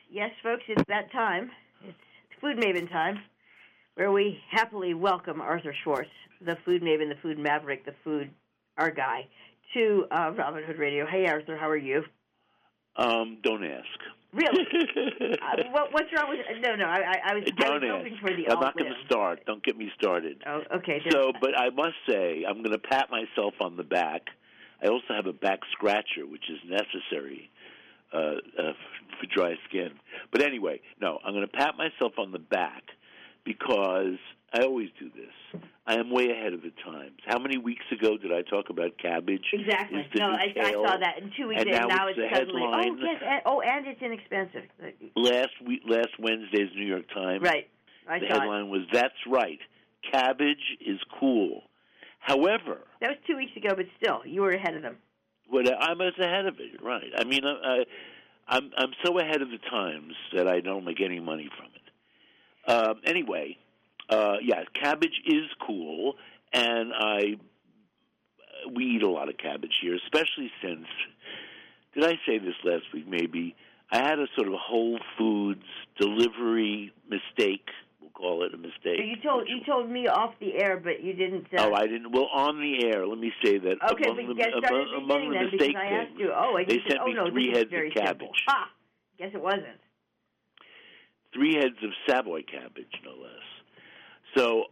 Yes, folks, it's that time. It's Food Maven time, where we happily welcome Arthur Schwartz, the food maven, the food maverick, our guy, to Robin Hood Radio. Hey, Arthur, how are you? Don't ask. Really? What's wrong with... No, I was hoping for the I'm not going to start. Don't get me started. Oh, okay. But I must say, I'm going to pat myself on the back. I also have a back scratcher, which is necessary for dry skin. But anyway, no, I'm going to pat myself on the back because I always do this. I am way ahead of the times. How many weeks ago did I talk about cabbage? Exactly. No, I saw that in 2 weeks, and now it's suddenly, headline. And it's inexpensive. Last Wednesday's New York Times. Right. The headline was, "That's right, cabbage is cool." However... That was 2 weeks ago, but still, you were ahead of them. Well, I was ahead of it, right. I mean, I'm so ahead of the times that I don't make any money from it. Anyway... yeah, cabbage is cool, and we eat a lot of cabbage here, especially since, did I say this last week maybe, I had a sort of Whole Foods delivery mistake, we'll call it a mistake. You told me off the air, but you didn't... Oh, I didn't. Well, on the air, let me say that okay, among the mistake things, they sent me 3 heads of cabbage. Ha! Guess it wasn't. 3 heads of Savoy cabbage, no less. So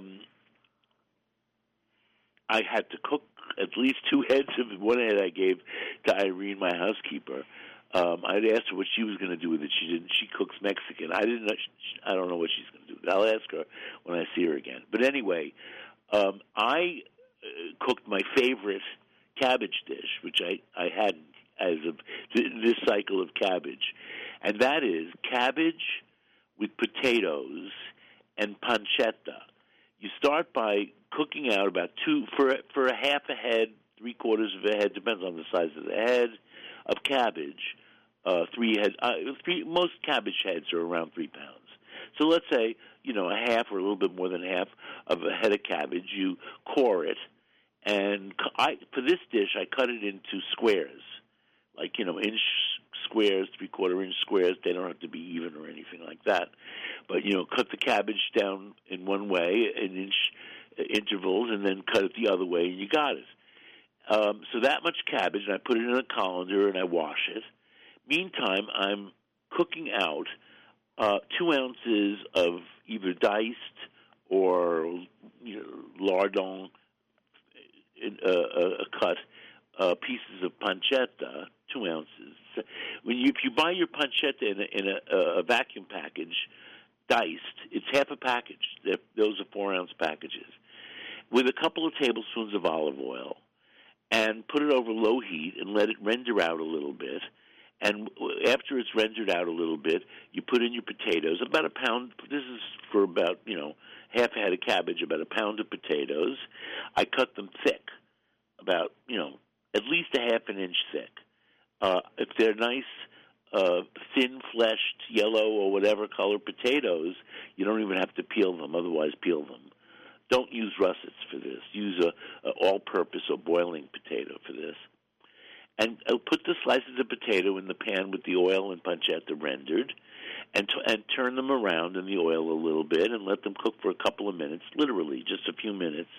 I had to cook at least 2 heads of one head I gave to Irene, my housekeeper. I'd asked her what she was going to do with it. She didn't. She cooks Mexican. I don't know what she's going to do with it. I'll ask her when I see her again. But anyway, I cooked my favorite cabbage dish, which I hadn't as of this cycle of cabbage, and that is cabbage with potatoes and pancetta. You start by cooking out about 2 for a half a head, 3/4 of a head, depends on the size of the head of cabbage. 3 heads. Most cabbage heads are around 3 pounds. So let's say a half or a little bit more than half of a head of cabbage. You core it, and for this dish I cut it into squares, like inch squares, 3/4 inch squares. They don't have to be even or anything like that. But, cut the cabbage down in one way, in inch intervals, and then cut it the other way, and you got it. So that much cabbage, and I put it in a colander, and I wash it. Meantime, I'm cooking out 2 ounces of either diced or lardon, cut pieces of pancetta, 2 ounces. If you buy your pancetta in a vacuum package, diced, it's half a package. Those are 4-ounce packages. With a couple of tablespoons of olive oil, and put it over low heat and let it render out a little bit. And after it's rendered out a little bit, you put in your potatoes, about a pound. This is for about, half a head of cabbage, about a pound of potatoes. I cut them thick, about, at least a half an inch thick. If they're nice, thin-fleshed, yellow or whatever color potatoes, you don't even have to peel them, otherwise peel them. Don't use russets for this. Use a all-purpose or boiling potato for this. And put the slices of potato in the pan with the oil and pancetta rendered, and turn them around in the oil a little bit and let them cook for a couple of minutes, literally just a few minutes,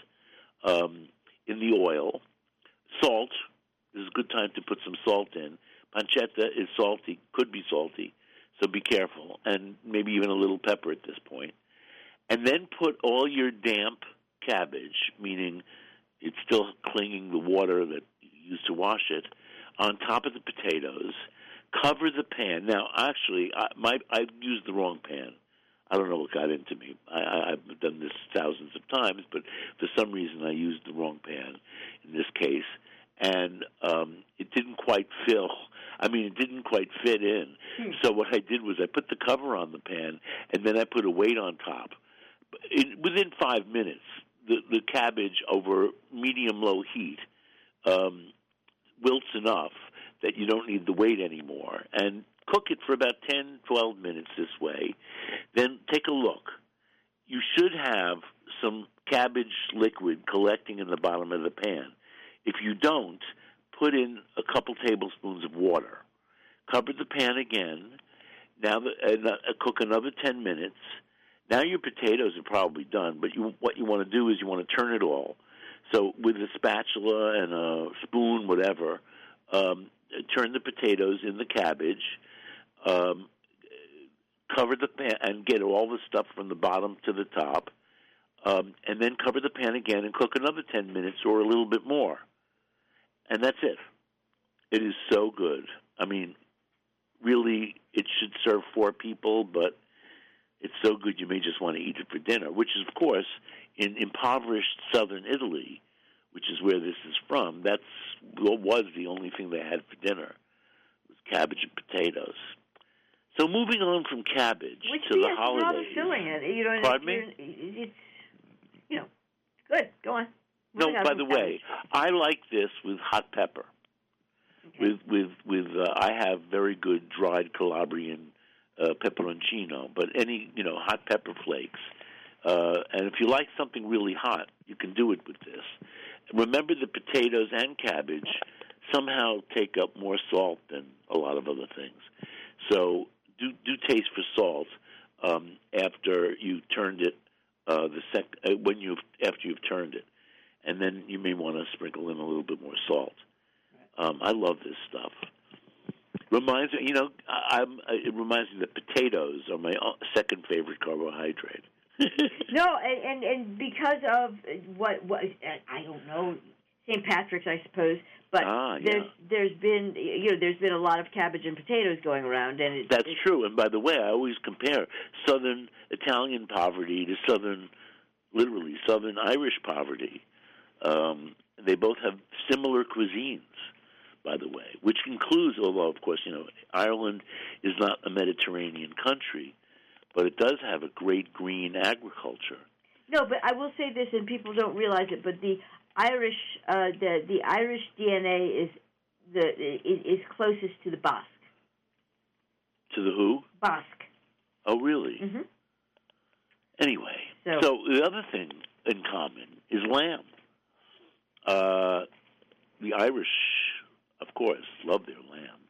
in the oil. Salt. This is a good time to put some salt in. Pancetta is salty, could be salty, so be careful, and maybe even a little pepper at this point. And then put all your damp cabbage, meaning it's still clinging the water that you used to wash it, on top of the potatoes. Cover the pan. Now, actually, I used the wrong pan. I don't know what got into me. I've done this thousands of times, but for some reason I used the wrong pan in this case. And it didn't quite fill. It didn't quite fit in. So what I did was I put the cover on the pan, and then I put a weight on top. Within 5 minutes, the cabbage over medium-low heat wilts enough that you don't need the weight anymore. And cook it for about 10, 12 minutes this way. Then take a look. You should have some cabbage liquid collecting in the bottom of the pan. If you don't, put in a couple tablespoons of water. Cover the pan again. Now, cook another 10 minutes. Now your potatoes are probably done, but what you want to do is you want to turn it all. So with a spatula and a spoon, whatever, turn the potatoes in the cabbage, cover the pan, and get all the stuff from the bottom to the top, and then cover the pan again and cook another 10 minutes or a little bit more. And that's it. It is so good. I mean, really, it should serve 4 people, but it's so good you may just want to eat it for dinner, which is, of course, in impoverished southern Italy, which is where this is from, that was the only thing they had for dinner, was cabbage and potatoes. So moving on from cabbage to the holidays. Rather filling it. You know, Pardon me? It's, you know, good. Go on. No, by the way, I like this with hot pepper. Okay. With I have very good dried Calabrian pepperoncino, but any hot pepper flakes. And if you like something really hot, you can do it with this. Remember, the potatoes and cabbage somehow take up more salt than a lot of other things. So do taste for salt after you turned it after you've turned it, and then you may want to sprinkle in a little bit more salt. I love this stuff. Reminds me, it reminds me that potatoes are my second favorite carbohydrate. No, and because of what I don't know, St. Patrick's, I suppose, but there's been a lot of cabbage and potatoes going around, and that's true. And by the way, I always compare Southern Italian poverty to literally Southern Irish poverty. They both have similar cuisines, by the way, which includes, although of course Ireland is not a Mediterranean country, but it does have a great green agriculture. No, but I will say this, and people don't realize it, but the Irish, the Irish DNA is closest to the Basque. To the who? Basque. Oh, really? Mm-hmm. Anyway, so the other thing in common is lamb. The Irish, of course, love their lamb.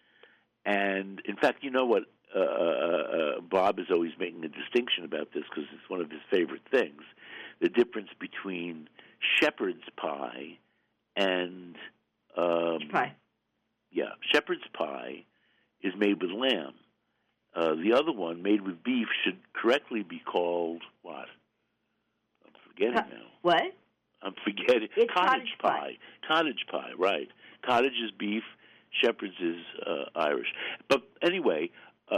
And, in fact, you know what? Bob is always making a distinction about this because it's one of his favorite things, the difference between shepherd's pie and... pie. Yeah, shepherd's pie is made with lamb. The other one, made with beef, should correctly be called what? I'm forgetting now. What? I'm forgetting. It's cottage pie. Cottage pie, right. Cottage is beef, shepherd's is Irish. But anyway,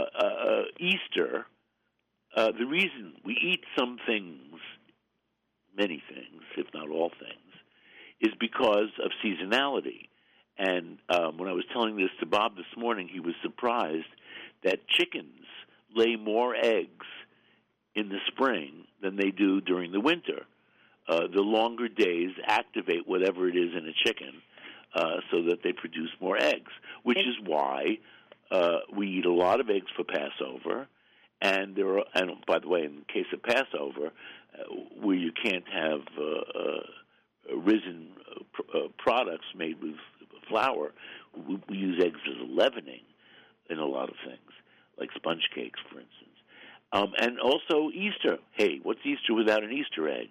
Easter, the reason we eat some things, many things, if not all things, is because of seasonality. And when I was telling this to Bob this morning, he was surprised that chickens lay more eggs in the spring than they do during the winter. The longer days activate whatever it is in a chicken so that they produce more eggs, which is why we eat a lot of eggs for Passover. And by the way, in the case of Passover, where you can't have risen products made with flour, we use eggs as a leavening in a lot of things, like sponge cakes, for instance. And also Easter. Hey, what's Easter without an Easter egg?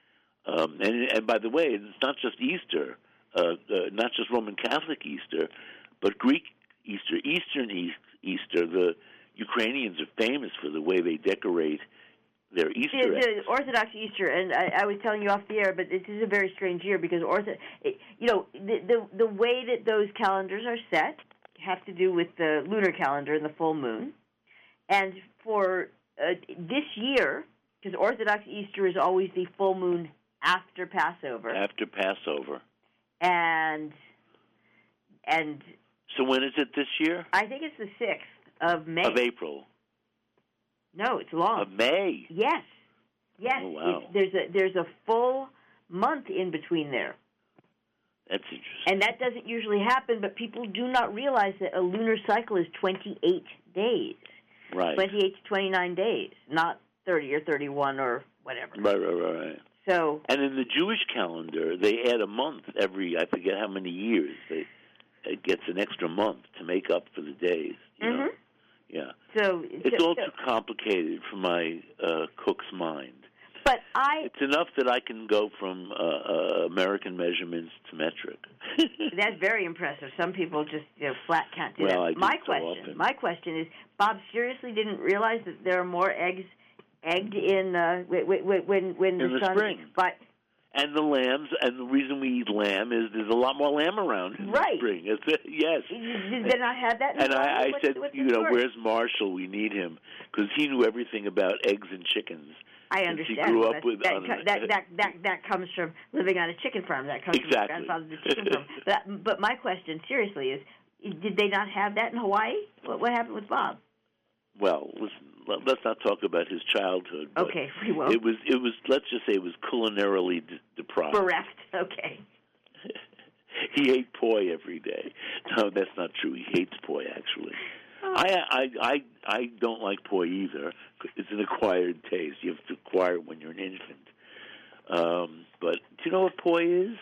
And by the way, it's not just Easter, not just Roman Catholic Easter, but Greek Easter, Eastern Easter. The Ukrainians are famous for the way they decorate their Easter eggs. The Orthodox Easter, and I was telling you off the air, but this is a very strange year because the way that those calendars are set have to do with the lunar calendar and the full moon. And for this year, because Orthodox Easter is always the full moon after Passover. After Passover. And so when is it this year? I think it's the 6th of May. Of April. No, it's long. Of May. Yes. Oh, wow. There's a full month in between there. That's interesting. And that doesn't usually happen, but people do not realize that a lunar cycle is 28 days. Right. 28 to 29 days, not 30 or 31 or whatever. Right. So, and in the Jewish calendar, they add a month every, I forget how many years. It gets an extra month to make up for the days. You know? Yeah. It's all too complicated for my cook's mind. But it's enough that I can go from American measurements to metric. That's very impressive. Some people just flat can't do that. I My question is, Bob seriously didn't realize that there are more eggs egged in when in the spring. But and the lambs, and the reason we eat lamb is there's a lot more lamb around in the spring. Yes. Did they not have that? And I said, where's Marshall? We need him, because he knew everything about eggs and chickens. I understand. He grew up with that comes from living on a chicken farm. That comes from his grandfather's chicken farm. But my question, seriously, is: did they not have that in Hawaii? What happened with Bob? Well, listen. Let's not talk about his childhood. Okay, we won't. It was. Let's just say it was culinarily deprived. Bereft. Okay. He ate poi every day. No, that's not true. He hates poi, actually. I don't like poi either. It's an acquired taste. You have to acquire it when you're an infant. But do you know what poi is?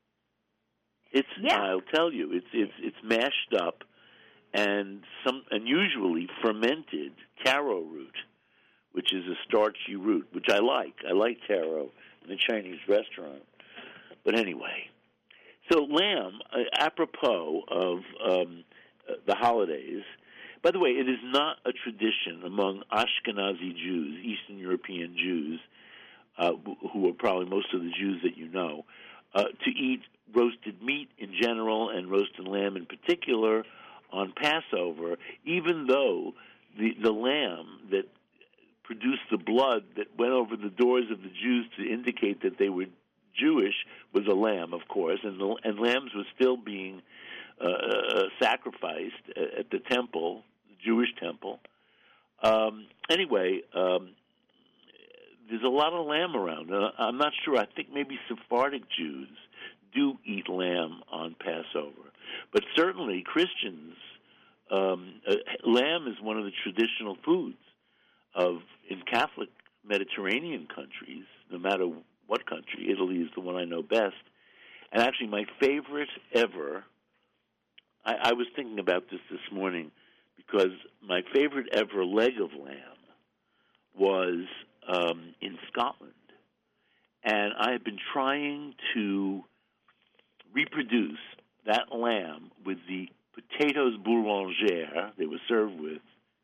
I'll tell you. It's mashed up and usually fermented taro root, which is a starchy root, which I like. I like taro in a Chinese restaurant. But anyway, so lamb, apropos of the holidays. By the way, it is not a tradition among Ashkenazi Jews, Eastern European Jews, who are probably most of the Jews that you know, to eat roasted meat in general and roasted lamb in particular on Passover, even though the lamb that produced the blood that went over the doors of the Jews to indicate that they were Jewish was a lamb, of course, and lambs were still being sacrificed at the temple, the Jewish temple. Anyway, there's a lot of lamb around. I'm not sure. I think maybe Sephardic Jews do eat lamb on Passover. But certainly Christians, lamb is one of the traditional foods in Catholic Mediterranean countries, no matter what country. Italy is the one I know best. And actually my favorite ever, I was thinking about this morning, because my favorite ever leg of lamb was in Scotland. And I have been trying to reproduce that lamb with the potatoes boulangère it was served with,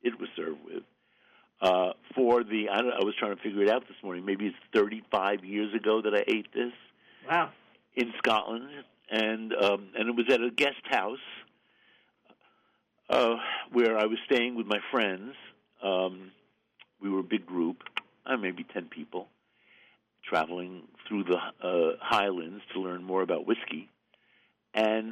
I was trying to figure it out this morning. Maybe it's 35 years ago that I ate this. Wow. In Scotland. And it was at a guest house where I was staying with my friends. We were a big group, maybe 10 people, traveling through the Highlands to learn more about whiskey. And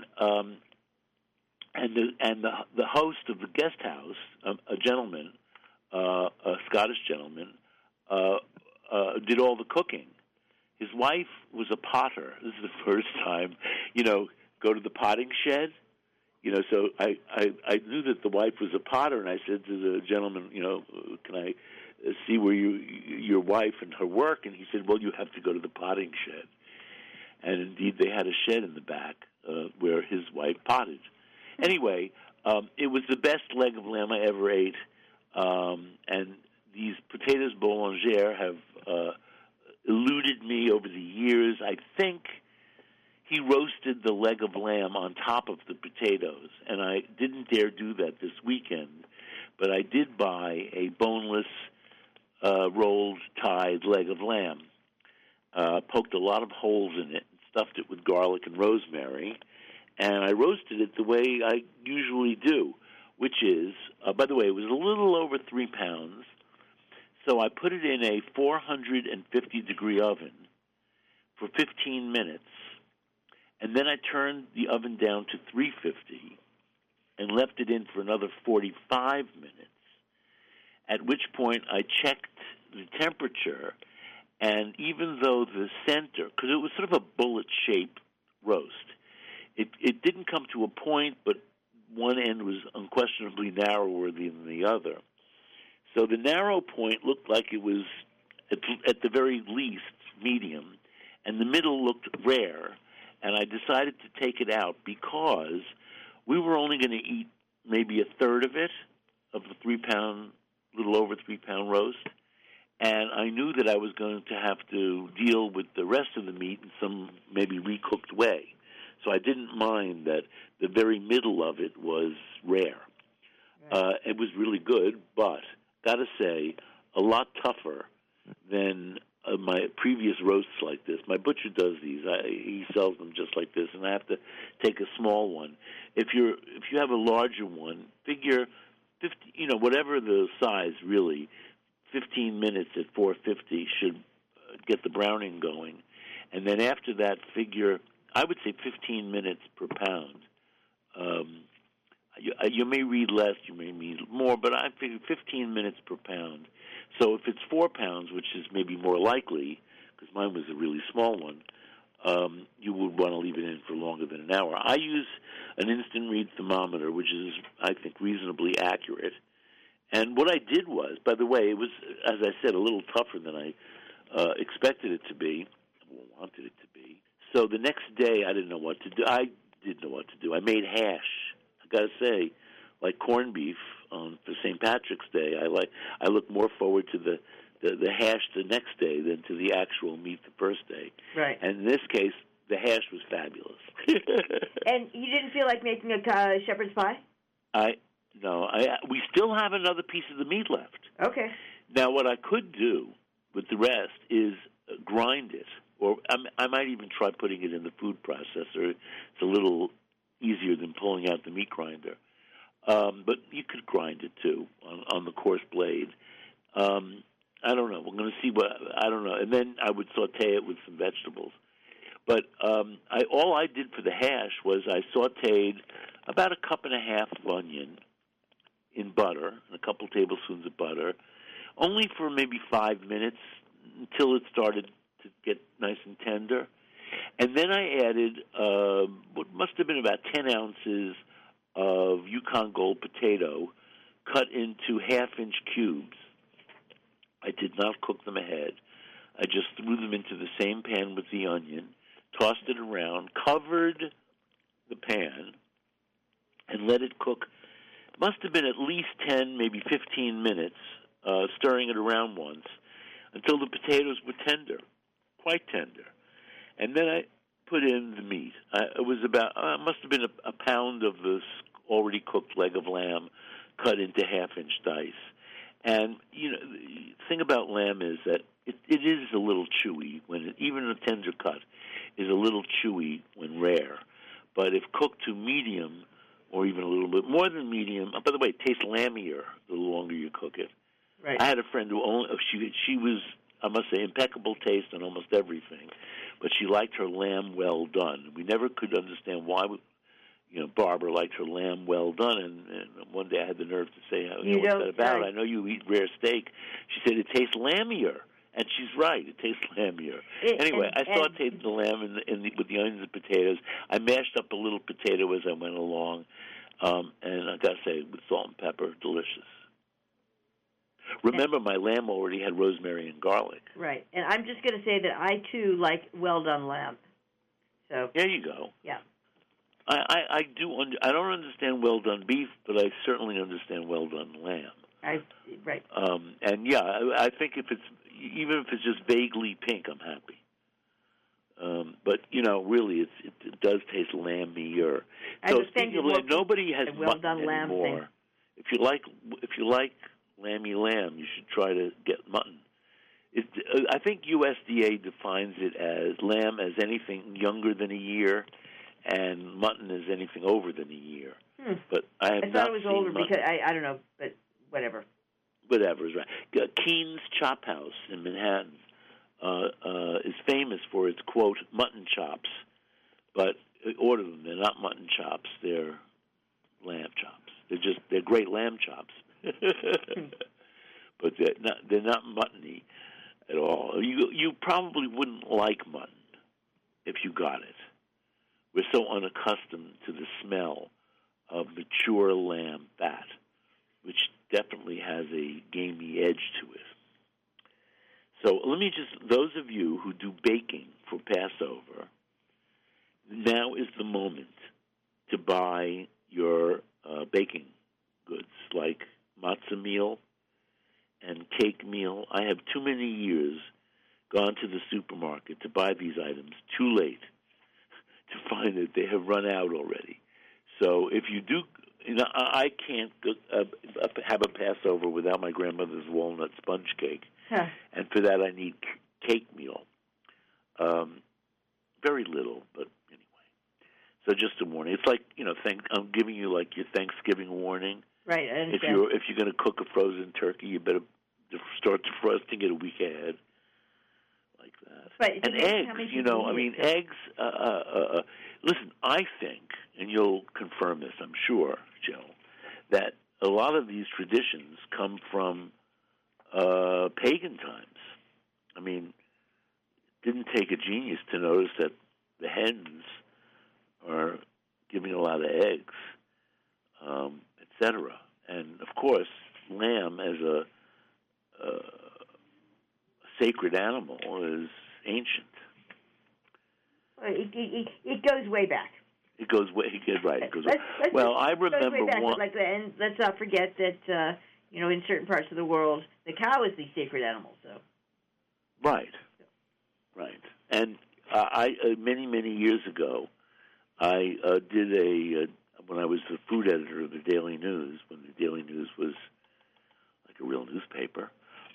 the host of the guest house, a gentleman, a Scottish gentleman, did all the cooking. His wife was a potter. This is the first time, go to the potting shed. So I knew that the wife was a potter, and I said to the gentleman, can I see where your wife and her work? And he said, well, you have to go to the potting shed. And indeed, they had a shed in the back where his wife potted. Anyway, it was the best leg of lamb I ever ate, and these potatoes boulangère have eluded me over the years. I think he roasted the leg of lamb on top of the potatoes, and I didn't dare do that this weekend, but I did buy a boneless, rolled, tied leg of lamb, poked a lot of holes in it, stuffed it with garlic and rosemary, and I roasted it the way I usually do, which is, by the way, it was a little over 3 pounds, so I put it in a 450-degree oven for 15 minutes, and then I turned the oven down to 350 and left it in for another 45 minutes, at which point I checked the temperature, and even though the center, because it was sort of a bullet-shaped roast, it didn't come to a point, but one end was unquestionably narrower than the other. So the narrow point looked like it was, at the very least, medium, and the middle looked rare, and I decided to take it out because we were only going to eat maybe a third of it, of a little over 3 pound roast, and I knew that I was going to have to deal with the rest of the meat in some maybe recooked way. So I didn't mind that the very middle of it was rare. Right. It was really good, but got to say, a lot tougher than my previous roasts like this. My butcher does these. He sells them just like this, and I have to take a small one. If you have a larger one, figure 50, whatever the size really, 15 minutes at 450 should get the browning going. And then after that, figure, I would say 15 minutes per pound. You may read less, you may read more, but I figure 15 minutes per pound. So if it's 4 pounds, which is maybe more likely, because mine was a really small one, you would want to leave it in for longer than an hour. I use an instant read thermometer, which is, I think, reasonably accurate. And what I did was, by the way, it was, as I said, a little tougher than I expected it to be, wanted it to be. So the next day, I didn't know what to do. I made hash. I got to say, like corned beef for St. Patrick's Day, I look more forward to the hash the next day than to the actual meat the first day. Right. And in this case, the hash was fabulous. And you didn't feel like making a shepherd's pie? No. We still have another piece of the meat left. Okay. Now, what I could do with the rest is grind it, or I might even try putting it in the food processor. It's a little easier than pulling out the meat grinder. But you could grind it, too, on the coarse blade. I don't know. We're going to see I don't know. And then I would saute it with some vegetables. But all I did for the hash was I sauteed about 1.5 cups of onion in butter, and a couple tablespoons of butter, only for maybe 5 minutes until it started to get nice and tender. And then I added what must have been about 10 ounces of Yukon Gold potato cut into half-inch cubes. I did not cook them ahead. I just threw them into the same pan with the onion, tossed it around, covered the pan, and let it cook. It must have been at least 10, maybe 15 minutes, stirring it around once, until the potatoes were tender, quite tender. And then I put in the meat. It was about, must have been a pound of this already cooked leg of lamb cut into half-inch dice. And, the thing about lamb is that it is a little chewy. Even a tender cut is a little chewy when rare. But if cooked to medium, or even a little bit more than medium, by the way, it tastes lammier the longer you cook it. Right. I had a friend who she was, I must say, impeccable taste on almost everything, but she liked her lamb well done. We never could understand why, Barbara liked her lamb well done, and one day I had the nerve to say, what's that about? I know you eat rare steak. She said, it tastes lammier. And she's right. It tastes lammier. Anyway, I sauteed the lamb with the onions and potatoes. I mashed up a little potato as I went along, and I got to say, with salt and pepper, delicious. Remember, my lamb already had rosemary and garlic. Right. And I'm just going to say that I, too, like well-done lamb. So there you go. Yeah. I don't understand well-done beef, but I certainly understand well-done lamb. Right. And, yeah, I think even if it's just vaguely pink, I'm happy. But, really, it does taste lammier. So speaking of lamb, nobody has well-done mutton lamb anymore. Thing. If you like lammy lamb, you should try to get mutton. I think USDA defines it as lamb as anything younger than a year, and mutton as anything over than a year. But I thought it was older mutton. Because I don't know, but whatever. Whatever is right. Keen's Chop House in Manhattan is famous for its, quote, mutton chops. But order them. They're not mutton chops. They're lamb chops. They're great lamb chops. But they're not muttony at all. You probably wouldn't like mutton if you got it. We're so unaccustomed to the smell of mature lamb fat, which definitely has a gamey edge to it. So those of you who do baking for Passover, now is the moment to buy your baking goods like matzah meal and cake meal. I have too many years gone to the supermarket to buy these items too late to find that they have run out already. So if you do, I can't have a Passover without my grandmother's walnut sponge cake. Huh. And for that I need cake meal. Very little, but anyway. So just a warning. It's like, I'm giving you like your Thanksgiving warning. Right, I understand. If you're going to cook a frozen turkey, you better start defrosting it a week ahead. Like that. Right. And eggs, eggs, listen, I think, and you'll confirm this, I'm sure, Jill, that a lot of these traditions come from pagan times. I mean, it didn't take a genius to notice that the hens are giving a lot of eggs, etc. And, of course, lamb as a sacred animal is ancient. It goes way back. It goes way, right. It goes way. I remember way back, one. And let's not forget that in certain parts of the world, the cow is the sacred animal. So. Right. And I many years ago, I did when I was the food editor of the Daily News, when the Daily News was like a real newspaper.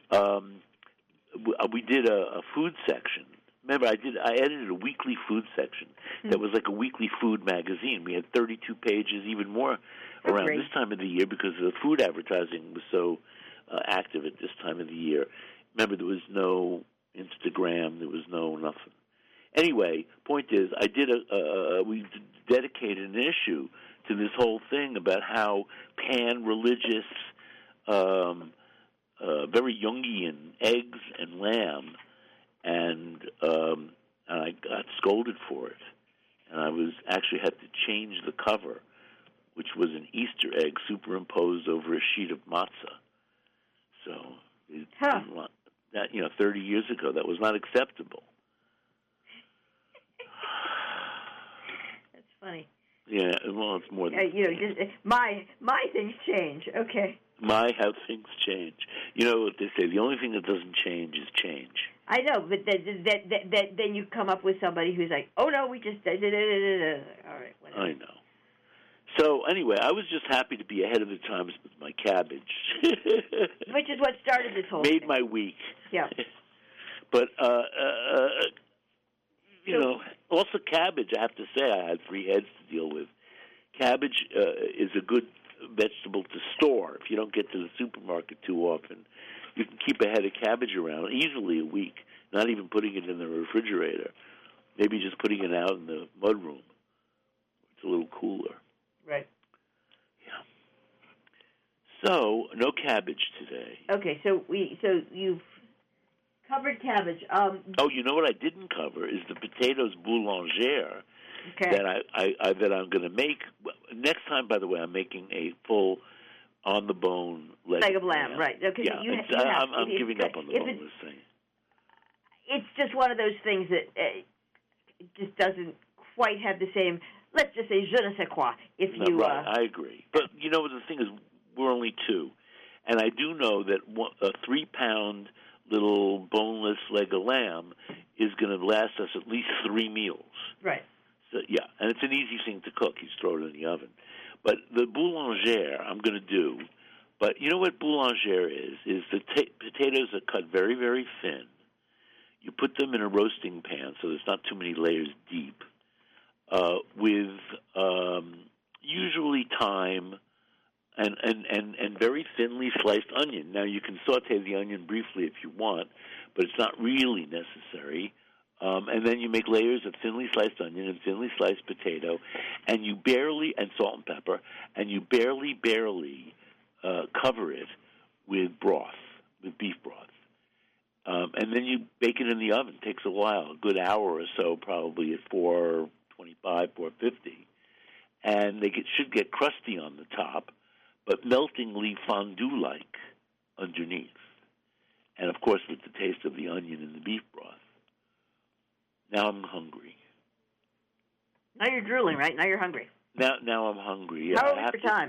We did a food section. Remember, I edited a weekly food section that was like a weekly food magazine. We had 32 pages, even more around this time of the year because the food advertising was so active at this time of the year. Remember, there was no Instagram, there was no nothing. Anyway, point is, we dedicated an issue to this whole thing about how pan-religious, very Jungian eggs and lamb, and I got scolded for it. And I actually had to change the cover, which was an Easter egg superimposed over a sheet of matzah. So, that 30 years ago, that was not acceptable. That's funny. Yeah, well, it's more than my things change. Okay. How things change. You know what they say? The only thing that doesn't change is change. I know, but then you come up with somebody who's like, oh no, we just all right. Whatever. I know. So anyway, I was just happy to be ahead of the times with my cabbage, which is what started this whole made thing. my week. Yeah. But also cabbage. I have to say, I had 3 heads to deal with. Cabbage is a good vegetable to store. If you don't get to the supermarket too often, you can keep a head of cabbage around easily a week, not even putting it in the refrigerator. Maybe just putting it out in the mudroom. It's a little cooler. Right. Yeah. So, no cabbage today. Okay, so you've covered cabbage. You know what I didn't cover is the potatoes boulangère. Okay. That I'm going to make next time. By the way, I'm making a full on-the-bone leg of lamb. Right? Okay. Yeah, I'm giving up on the boneless thing. It's just one of those things that just doesn't quite have the same. Let's just say je ne sais quoi. Right, I agree. But the thing is, we're only 2, and I do know that a 3-pound little boneless leg of lamb is going to last us at least 3 meals. Right. So, yeah, and it's an easy thing to cook. You just throw it in the oven. But the boulangère I'm going to do. But you know what boulangère is? Is the potatoes are cut very, very thin. You put them in a roasting pan so there's not too many layers deep, with usually thyme and very thinly sliced onion. Now, you can saute the onion briefly if you want, but it's not really necessary. And then you make layers of thinly sliced onion and thinly sliced potato, and salt and pepper, and you barely cover it with broth, with beef broth. And then you bake it in the oven. It takes a while, a good hour or so, probably at 425, 450. And they should get crusty on the top, but meltingly fondue-like underneath. And, of course, with the taste of the onion and the beef broth. Now I'm hungry. Now you're drooling, right? Now you're hungry. Now I'm hungry. Yeah, How over your time?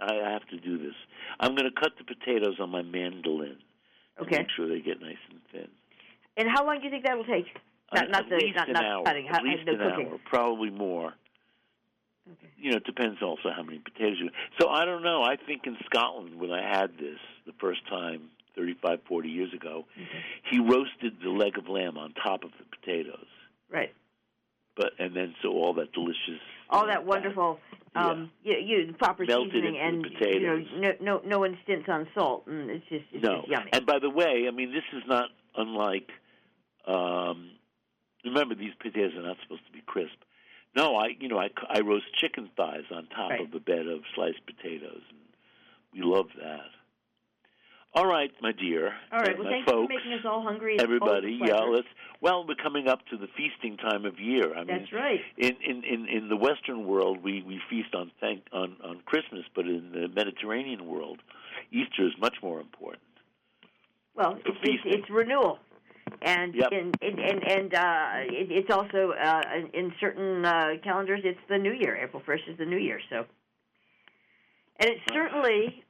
I have to do this. I'm going to cut the potatoes on my mandolin. Okay. Make sure they get nice and thin. And how long do you think that will take? Not At least an hour. Cutting. At least an cooking. hour, probably more. Okay. You know, it depends also how many potatoes you. So I don't know. I think in Scotland, when I had this the first time 35, 40 years ago, he roasted the leg of lamb on top of the potatoes. Right. And then so all that delicious, all that wonderful, proper melted seasoning, into and the potatoes. No one stints on salt, and it's just yummy. And by the way, I mean, this is not unlike. Remember, these potatoes are not supposed to be crisp. No, I roast chicken thighs on top of a bed of sliced potatoes, and we love that. All right, my dear. All right. Well, thank you for making us all hungry. Everybody, we're coming up to the feasting time of year. I mean, that's right. In the Western world, we feast on Christmas, but in the Mediterranean world, Easter is much more important. Well, it's renewal, and it's also in certain calendars it's the New Year. April 1st is the New Year. So, and it's certainly.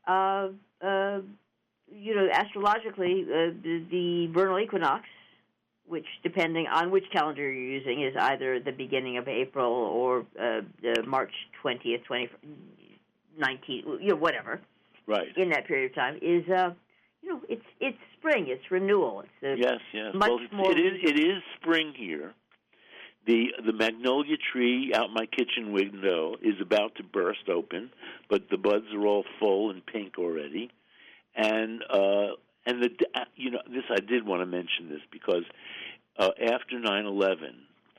Astrologically, the vernal equinox, which, depending on which calendar you're using, is either the beginning of April or March 20th, 2019, whatever. Right. In that period of time is, it's spring, it's renewal. It's yes. More. It is spring here. The magnolia tree out my kitchen window is about to burst open, but the buds are all full and pink already. And this I did want to mention this because after 9/11,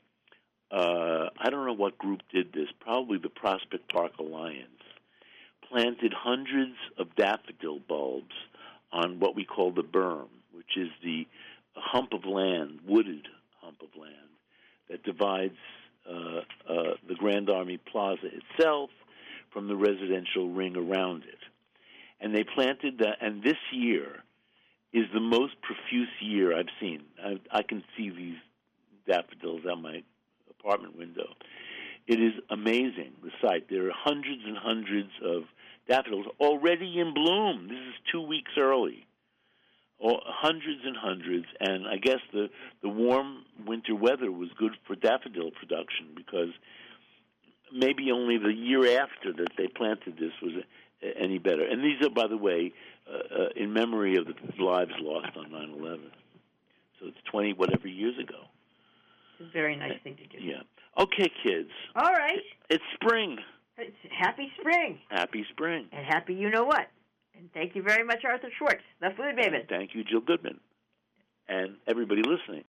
I don't know what group did this. Probably the Prospect Park Alliance planted hundreds of daffodil bulbs on what we call the berm, which is the hump of land, wooded hump of land that divides the Grand Army Plaza itself from the residential ring around it. And they planted that, and this year is the most profuse year I've seen. I can see these daffodils out my apartment window. It is amazing, the sight. There are hundreds and hundreds of daffodils already in bloom. This is 2 weeks early. Hundreds and hundreds, and I guess the warm winter weather was good for daffodil production because maybe only the year after that they planted this was any better. And these are, by the way, in memory of the lives lost on 9/11. So it's 20-whatever years ago. It's a very nice thing to do. Yeah. Okay, kids. All right. It's spring. It's happy spring. Happy spring. And happy you-know-what. And thank you very much, Arthur Schwartz, the Food Maven. Thank you, Jill Goodman. And everybody listening.